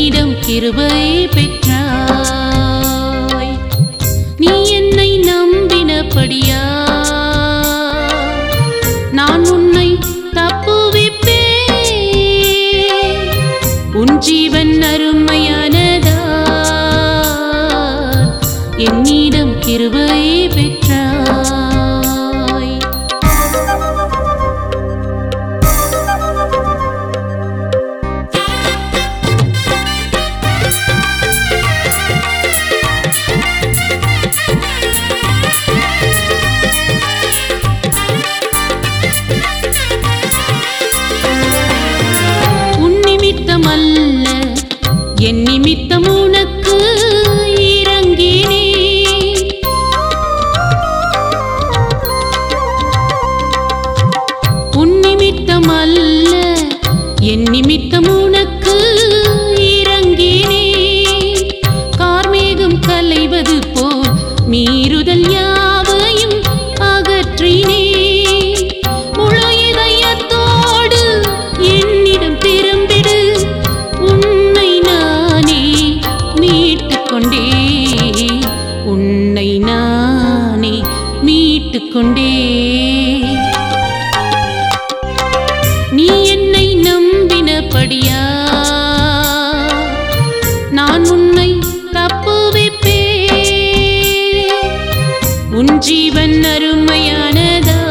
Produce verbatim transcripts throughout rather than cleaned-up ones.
என்னிடம் கிருபை பெற்றாய். நீ என்னை நம்பினபடியா நான் உன்னை தப்புவிப்பேன். உன் ஜீவன் அருமையானதா என்னிடம் கிருபை பெற்றாய். உன் நிமித்தம் அல்ல என் நிமித்தம் உனக்கு இறங்கினே. உன் நிமித்தம் அல்ல என் நிமித்தம் உனக்கு இறங்கினே. கார்மேகம் கலைவது போல் மீறுதல் யாவையும் அகற்றினே. முழு இதயத்தோடு என்னிடம் திரும்பிடு. உன்னை நானே மீட்டுக் கொண்டே உன்னை நானே மீட்டுக் கொண்டே. நீ என்னை நம்பினபடியா நான் உன்னை தப்புவிப்பேன். உன் ஜீவன் அருமையானதா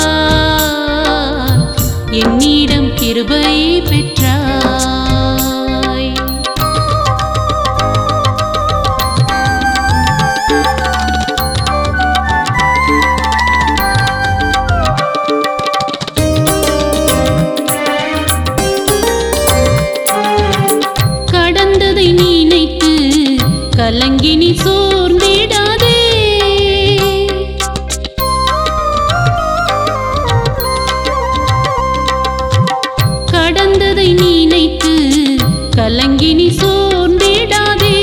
என்னிடம் கிருபை பெற்றாய். கடந்ததை நினைத்து கலங்கி நீ சோர்ந்திடாதே. கடந்ததை நினைத்து கலங்கி நீ சோர்ந்திடாதே.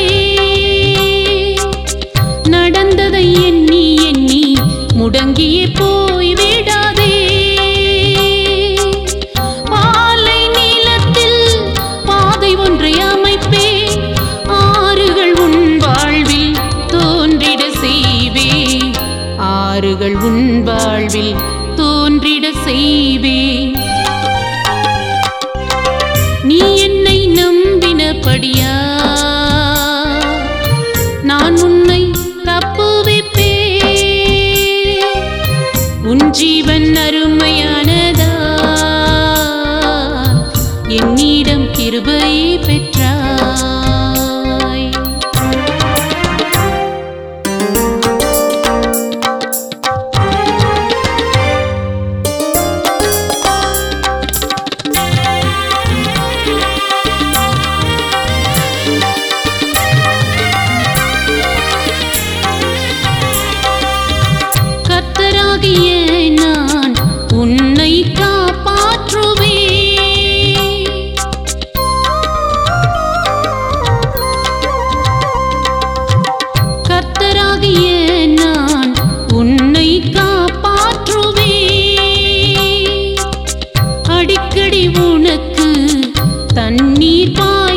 நடந்ததை எண்ணி எண்ணி முடங்கியே போய்விடாதே. பாலை நீளத்தில் பாதை ஒன்றை அமைப்பேன். ஆறுகள் உன் வாழ்வில் தோன்றிட செய்வேன். ஆறுகள் உன் வாழ்வில் தோன்றிட செய்வேன். நீ என்னை நம்பினபடியா நான் உன்னை தப்புவிப்பேன். உன் ஜீவன் அருமையானதா என்னிடம் கிருபை பெற்றாய். கர்த்தராகிய நான் உன்னை காப்பாற்றுவேன். கர்த்தராகிய நான் உன்னை காப்பாற்றுவேன். அடிக்கடி உனக்கு தண்ணீர்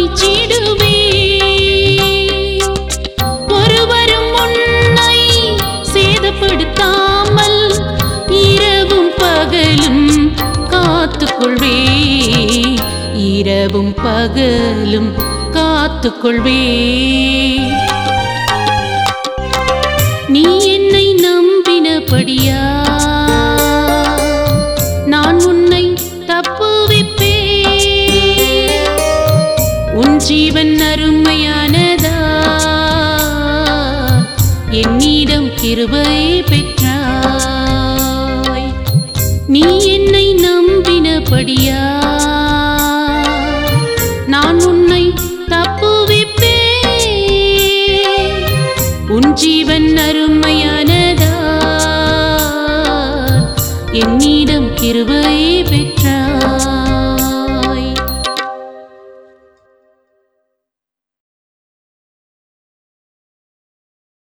பாய்ச்சிடுவேன். ஒருவரும் உன்னை சேதப்படுத்தாமல் இரவும் பகலும் காத்துக்கொள்வேன். இரவும் பகலும் காத்துக்கொள்வேன். நீ என்னை நம்பினபடியா நான் உன்னை தப்புவிப்பேன். உன் ஜீவன் அருமையானதா என்னிடம் கிருபை பெற்றாய். நீ என்னை நம்பினபடியா நான் உன்னை தப்புவிப்பேன். உன் ஜீவன் அருமையானதா என்னிடம் கிருபை பெற்றாய்.